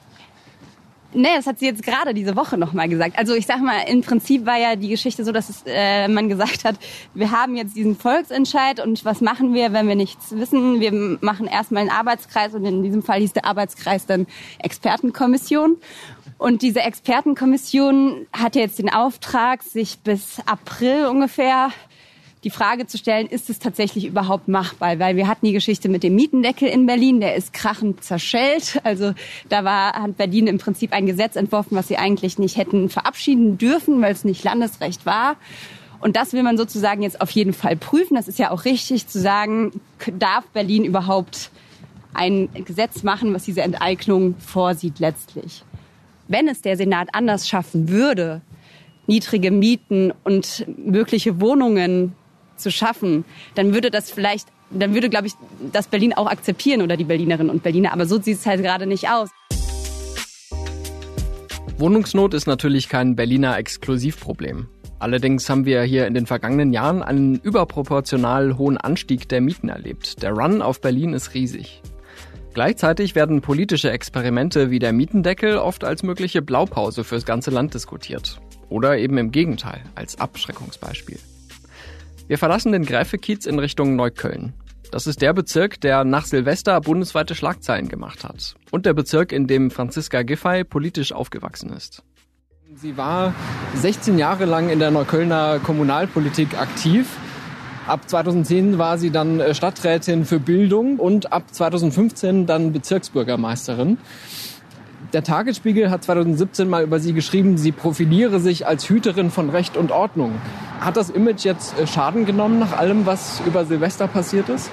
Nee, das hat sie jetzt gerade diese Woche nochmal gesagt. Also ich sag mal, im Prinzip war ja die Geschichte so, dass es, äh, man gesagt hat, wir haben jetzt diesen Volksentscheid und was machen wir, wenn wir nichts wissen? Wir machen erstmal einen Arbeitskreis und in diesem Fall hieß der Arbeitskreis dann Expertenkommission. Und diese Expertenkommission hatte jetzt den Auftrag, sich bis April ungefähr die Frage zu stellen, ist es tatsächlich überhaupt machbar? Weil wir hatten die Geschichte mit dem Mietendeckel in Berlin, der ist krachend zerschellt. Also da war, hat Berlin im Prinzip ein Gesetz entworfen, was sie eigentlich nicht hätten verabschieden dürfen, weil es nicht Landesrecht war. Und das will man sozusagen jetzt auf jeden Fall prüfen. Das ist ja auch richtig zu sagen, darf Berlin überhaupt ein Gesetz machen, was diese Enteignung vorsieht letztlich. Wenn es der Senat anders schaffen würde, niedrige Mieten und mögliche Wohnungen zu schaffen, dann würde das vielleicht, dann würde, glaube ich, das Berlin auch akzeptieren oder die Berlinerinnen und Berliner. Aber so sieht es halt gerade nicht aus. Wohnungsnot ist natürlich kein Berliner Exklusivproblem. Allerdings haben wir hier in den vergangenen Jahren einen überproportional hohen Anstieg der Mieten erlebt. Der Run auf Berlin ist riesig. Gleichzeitig werden politische Experimente wie der Mietendeckel oft als mögliche Blaupause fürs ganze Land diskutiert. Oder eben im Gegenteil, als Abschreckungsbeispiel. Wir verlassen den Gräfekiez in Richtung Neukölln. Das ist der Bezirk, der nach Silvester bundesweite Schlagzeilen gemacht hat. Und der Bezirk, in dem Franziska Giffey politisch aufgewachsen ist. Sie war sechzehn Jahre lang in der Neuköllner Kommunalpolitik aktiv. Ab zweitausendzehn war sie dann Stadträtin für Bildung und ab zweitausendfünfzehn dann Bezirksbürgermeisterin. Der Tagesspiegel hat zweitausendsiebzehn mal über sie geschrieben, sie profiliere sich als Hüterin von Recht und Ordnung. Hat das Image jetzt Schaden genommen nach allem, was über Silvester passiert ist?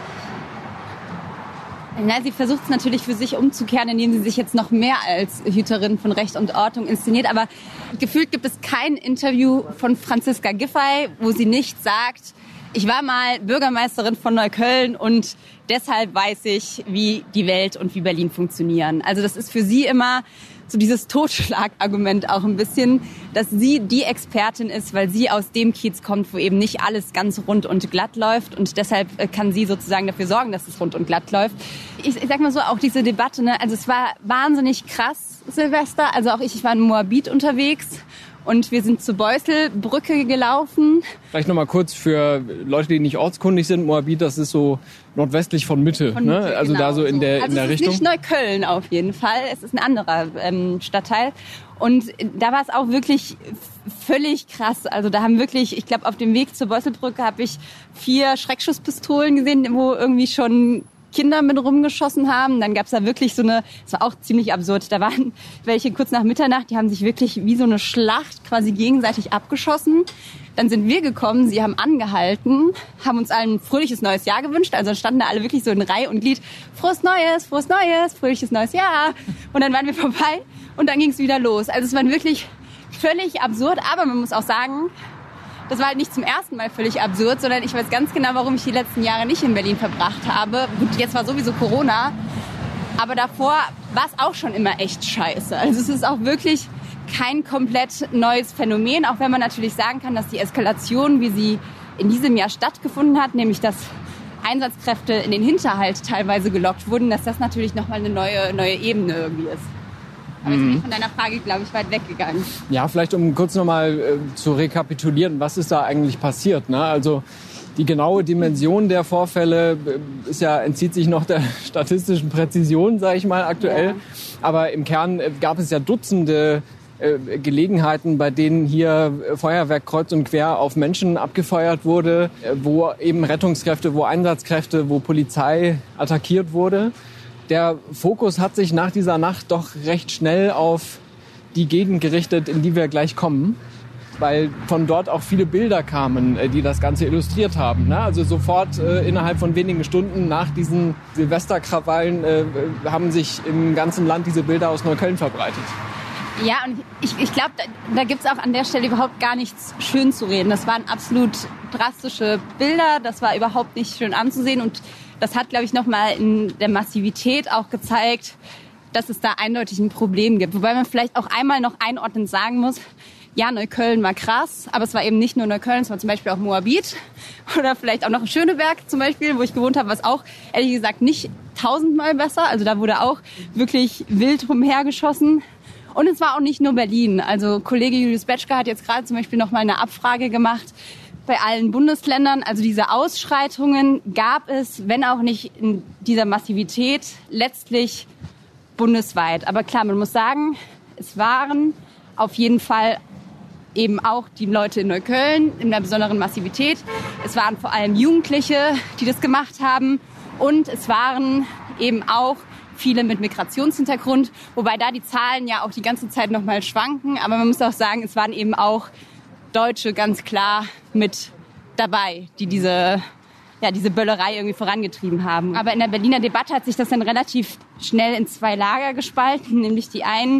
Na, sie versucht es natürlich für sich umzukehren, indem sie sich jetzt noch mehr als Hüterin von Recht und Ordnung inszeniert. Aber gefühlt gibt es kein Interview von Franziska Giffey, wo sie nicht sagt, ich war mal Bürgermeisterin von Neukölln und deshalb weiß ich, wie die Welt und wie Berlin funktionieren. Also das ist für sie immer so dieses Totschlagargument auch ein bisschen, dass sie die Expertin ist, weil sie aus dem Kiez kommt, wo eben nicht alles ganz rund und glatt läuft und deshalb kann sie sozusagen dafür sorgen, dass es rund und glatt läuft. Ich, ich sag mal so, auch diese Debatte, ne? Also es war wahnsinnig krass, Silvester. Also auch ich, ich war in Moabit unterwegs. Und wir sind zur Beuselbrücke gelaufen. Vielleicht nochmal kurz für Leute, die nicht ortskundig sind. Moabit, das ist so nordwestlich von Mitte, von Mitte ne? Also genau da so in der, also in der es ist Richtung. Nicht Neukölln auf jeden Fall. Es ist ein anderer ähm, Stadtteil. Und da war es auch wirklich völlig krass. Also da haben wirklich, ich glaube, auf dem Weg zur Beuselbrücke habe ich vier Schreckschusspistolen gesehen, wo irgendwie schon Kinder mit rumgeschossen haben. Dann gab's da wirklich so eine, das war auch ziemlich absurd, da waren welche kurz nach Mitternacht, die haben sich wirklich wie so eine Schlacht quasi gegenseitig abgeschossen. Dann sind wir gekommen, sie haben angehalten, haben uns allen ein fröhliches neues Jahr gewünscht. Also standen da alle wirklich so in Reihe und Glied, frohes Neues, frohes Neues, fröhliches neues Jahr. Und dann waren wir vorbei und dann ging's wieder los. Also es war wirklich völlig absurd, aber man muss auch sagen, das war halt nicht zum ersten Mal völlig absurd, sondern ich weiß ganz genau, warum ich die letzten Jahre nicht in Berlin verbracht habe. Gut, jetzt war sowieso Corona, aber davor war es auch schon immer echt scheiße. Also es ist auch wirklich kein komplett neues Phänomen, auch wenn man natürlich sagen kann, dass die Eskalation, wie sie in diesem Jahr stattgefunden hat, nämlich dass Einsatzkräfte in den Hinterhalt teilweise gelockt wurden, dass das natürlich nochmal eine neue, neue Ebene irgendwie ist. Aber jetzt bin ich von deiner Frage, glaube ich, weit weggegangen. Ja, vielleicht um kurz nochmal äh, zu rekapitulieren, was ist da eigentlich passiert, ne? Also die genaue Dimension der Vorfälle äh, ist ja, entzieht sich noch der statistischen Präzision, sage ich mal, aktuell. Ja. Aber im Kern äh, gab es ja Dutzende äh, Gelegenheiten, bei denen hier Feuerwerk kreuz und quer auf Menschen abgefeuert wurde, äh, wo eben Rettungskräfte, wo Einsatzkräfte, wo Polizei attackiert wurde. Der Fokus hat sich nach dieser Nacht doch recht schnell auf die Gegend gerichtet, in die wir gleich kommen, weil von dort auch viele Bilder kamen, die das Ganze illustriert haben. Also sofort äh, innerhalb von wenigen Stunden nach diesen Silvesterkrawallen äh, haben sich im ganzen Land diese Bilder aus Neukölln verbreitet. Ja, und ich, ich glaube, da, da gibt's auch an der Stelle überhaupt gar nichts schön zu reden. Das waren absolut drastische Bilder, das war überhaupt nicht schön anzusehen und das hat, glaube ich, nochmal in der Massivität auch gezeigt, dass es da eindeutig ein Problem gibt. Wobei man vielleicht auch einmal noch einordnend sagen muss, ja, Neukölln war krass, aber es war eben nicht nur Neukölln, es war zum Beispiel auch Moabit oder vielleicht auch noch Schöneberg zum Beispiel, wo ich gewohnt habe, was auch, ehrlich gesagt, nicht tausendmal besser. Also da wurde auch wirklich wild rumhergeschossen. Und es war auch nicht nur Berlin. Also Kollege Julius Betschke hat jetzt gerade zum Beispiel nochmal eine Abfrage gemacht bei allen Bundesländern. Also diese Ausschreitungen gab es, wenn auch nicht in dieser Massivität, letztlich bundesweit. Aber klar, man muss sagen, es waren auf jeden Fall eben auch die Leute in Neukölln in einer besonderen Massivität. Es waren vor allem Jugendliche, die das gemacht haben. Und es waren eben auch viele mit Migrationshintergrund, wobei da die Zahlen ja auch die ganze Zeit noch mal schwanken. Aber man muss auch sagen, es waren eben auch Deutsche ganz klar mit dabei, die diese, ja, diese Böllerei irgendwie vorangetrieben haben. Aber in der Berliner Debatte hat sich das dann relativ schnell in zwei Lager gespalten, nämlich die einen,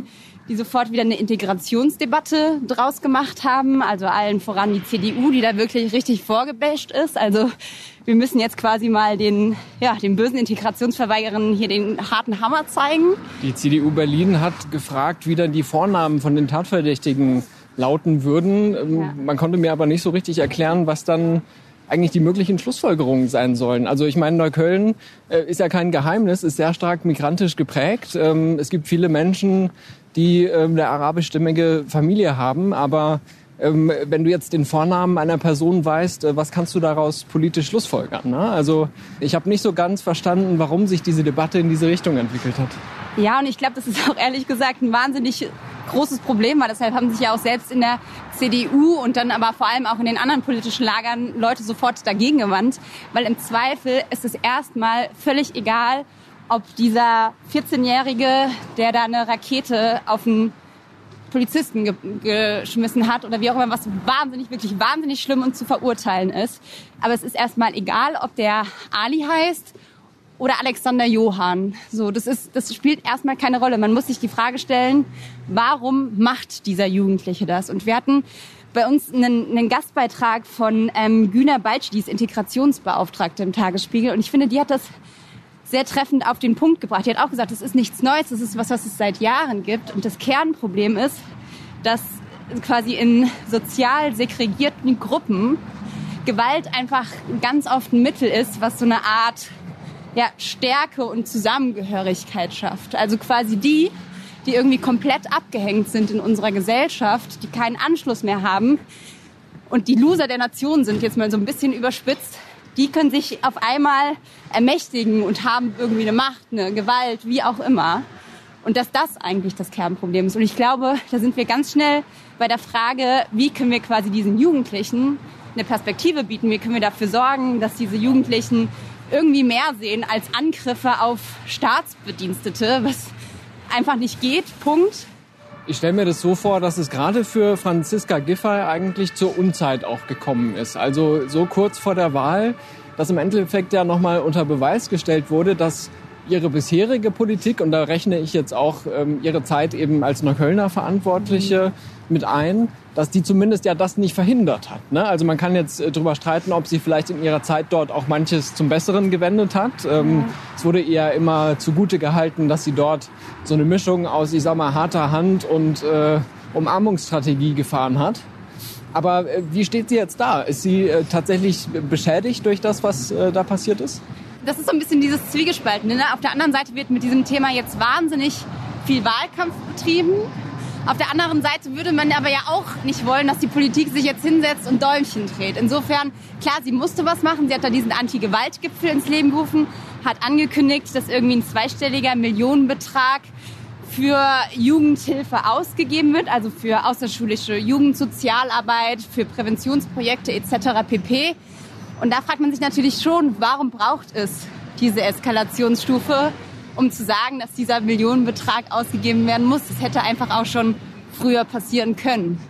die sofort wieder eine Integrationsdebatte draus gemacht haben. Also allen voran die C D U, die da wirklich richtig vorgebasht ist. Also wir müssen jetzt quasi mal den, ja, den bösen Integrationsverweigerern hier den harten Hammer zeigen. Die C D U Berlin hat gefragt, wie dann die Vornamen von den Tatverdächtigen lauten würden. Ja. Man konnte mir aber nicht so richtig erklären, was dann eigentlich die möglichen Schlussfolgerungen sein sollen. Also ich meine, Neukölln äh, ist ja kein Geheimnis, ist sehr stark migrantisch geprägt. Ähm, es gibt viele Menschen, die äh, eine arabischstämmige Familie haben, aber ähm, wenn du jetzt den Vornamen einer Person weißt, äh, was kannst du daraus politisch schlussfolgern? Ne? Also ich habe nicht so ganz verstanden, warum sich diese Debatte in diese Richtung entwickelt hat. Ja, und ich glaube, das ist auch ehrlich gesagt ein wahnsinnig großes Problem, weil deshalb haben sich ja auch selbst in der C D U und dann aber vor allem auch in den anderen politischen Lagern Leute sofort dagegen gewandt, weil im Zweifel ist es erstmal völlig egal, ob dieser vierzehnjährige, der da eine Rakete auf einen Polizisten ge- geschmissen hat oder wie auch immer, was wahnsinnig, wirklich wahnsinnig schlimm und zu verurteilen ist. Aber es ist erstmal egal, ob der Ali heißt oder Alexander Johann. So, das ist, das spielt erstmal keine Rolle. Man muss sich die Frage stellen, warum macht dieser Jugendliche das? Und wir hatten bei uns einen, einen Gastbeitrag von ähm, Güner Balci, die ist Integrationsbeauftragte im Tagesspiegel. Und ich finde, die hat das sehr treffend auf den Punkt gebracht. Die hat auch gesagt, das ist nichts Neues, das ist was, was es seit Jahren gibt. Und das Kernproblem ist, dass quasi in sozial segregierten Gruppen Gewalt einfach ganz oft ein Mittel ist, was so eine Art ja, Stärke und Zusammengehörigkeit schafft. Also quasi die, die irgendwie komplett abgehängt sind in unserer Gesellschaft, die keinen Anschluss mehr haben und die Loser der Nation sind, jetzt mal so ein bisschen überspitzt, die können sich auf einmal ermächtigen und haben irgendwie eine Macht, eine Gewalt, wie auch immer. Und dass das eigentlich das Kernproblem ist. Und ich glaube, da sind wir ganz schnell bei der Frage, wie können wir quasi diesen Jugendlichen eine Perspektive bieten? Wie können wir dafür sorgen, dass diese Jugendlichen irgendwie mehr sehen als Angriffe auf Staatsbedienstete, was einfach nicht geht, Punkt. Ich stelle mir das so vor, dass es gerade für Franziska Giffey eigentlich zur Unzeit auch gekommen ist. Also so kurz vor der Wahl, dass im Endeffekt ja nochmal unter Beweis gestellt wurde, dass ihre bisherige Politik, und da rechne ich jetzt auch ähm, ihre Zeit eben als Neuköllner Verantwortliche mhm. mit ein, dass die zumindest ja das nicht verhindert hat. Ne? Also man kann jetzt äh, drüber streiten, ob sie vielleicht in ihrer Zeit dort auch manches zum Besseren gewendet hat. Ähm, mhm. Es wurde ihr immer zugute gehalten, dass sie dort so eine Mischung aus, ich sag mal, harter Hand und äh, Umarmungsstrategie gefahren hat. Aber äh, wie steht sie jetzt da? Ist sie äh, tatsächlich beschädigt durch das, was äh, da passiert ist? Das ist so ein bisschen dieses Zwiegespaltene. Ne? Auf der anderen Seite wird mit diesem Thema jetzt wahnsinnig viel Wahlkampf betrieben. Auf der anderen Seite würde man aber ja auch nicht wollen, dass die Politik sich jetzt hinsetzt und Däumchen dreht. Insofern, klar, sie musste was machen. Sie hat da diesen Anti-Gewalt-Gipfel ins Leben gerufen, hat angekündigt, dass irgendwie ein zweistelliger Millionenbetrag für Jugendhilfe ausgegeben wird, also für außerschulische Jugendsozialarbeit, für Präventionsprojekte et cetera pp. Und da fragt man sich natürlich schon, warum braucht es diese Eskalationsstufe, um zu sagen, dass dieser Millionenbetrag ausgegeben werden muss. Das hätte einfach auch schon früher passieren können.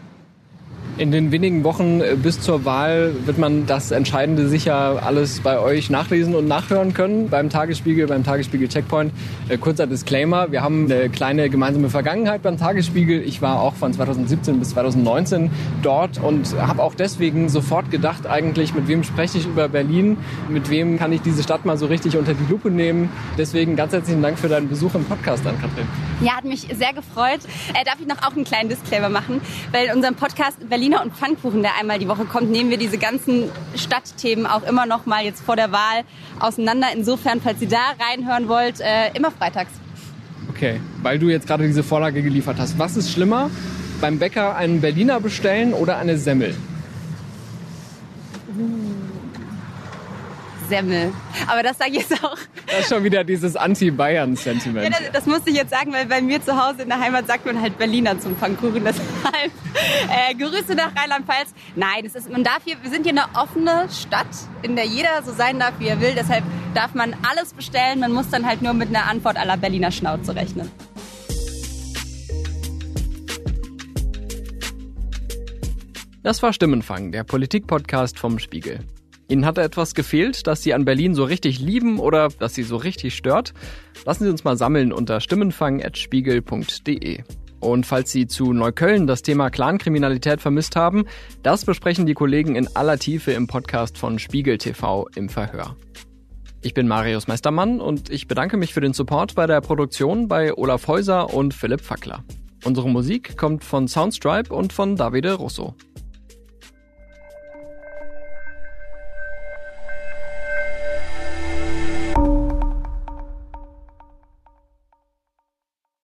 In den wenigen Wochen bis zur Wahl wird man das Entscheidende sicher alles bei euch nachlesen und nachhören können. Beim Tagesspiegel, beim Tagesspiegel Checkpoint. Äh, kurzer Disclaimer, wir haben eine kleine gemeinsame Vergangenheit beim Tagesspiegel. Ich war auch von zweitausendsiebzehn bis zweitausendneunzehn dort und habe auch deswegen sofort gedacht, eigentlich, mit wem spreche ich über Berlin? Mit wem kann ich diese Stadt mal so richtig unter die Lupe nehmen? Deswegen ganz herzlichen Dank für deinen Besuch im Podcast, Ann-Kathrin. Ja, hat mich sehr gefreut. Äh, darf ich noch auch einen kleinen Disclaimer machen? Weil in unserem Podcast Berliner und Pfannkuchen, der einmal die Woche kommt, nehmen wir diese ganzen Stadtthemen auch immer noch mal jetzt vor der Wahl auseinander. Insofern, falls ihr da reinhören wollt, äh, immer freitags. Okay, weil du jetzt gerade diese Vorlage geliefert hast. Was ist schlimmer, beim Bäcker einen Berliner bestellen oder eine Semmel? Semmel. Aber das sage ich jetzt auch. Das ist schon wieder dieses Anti-Bayern-Sentiment. Ja, das, das musste ich jetzt sagen, weil bei mir zu Hause in der Heimat sagt man halt Berliner zum Pfannkuchen. Deshalb äh, Grüße nach Rheinland-Pfalz. Nein, es ist, man darf hier, wir sind hier eine offene Stadt, in der jeder so sein darf, wie er will. Deshalb darf man alles bestellen. Man muss dann halt nur mit einer Antwort à la Berliner Schnauze rechnen. Das war Stimmenfang, der Politik-Podcast vom Spiegel. Ihnen hat da etwas gefehlt, das Sie an Berlin so richtig lieben oder das Sie so richtig stört? Lassen Sie uns mal sammeln unter stimmenfang at spiegel punkt de. Und falls Sie zu Neukölln das Thema Clankriminalität vermisst haben, das besprechen die Kollegen in aller Tiefe im Podcast von Spiegel T V im Verhör. Ich bin Marius Meistermann und ich bedanke mich für den Support bei der Produktion bei Olaf Häuser und Philipp Fackler. Unsere Musik kommt von Soundstripe und von Davide Russo.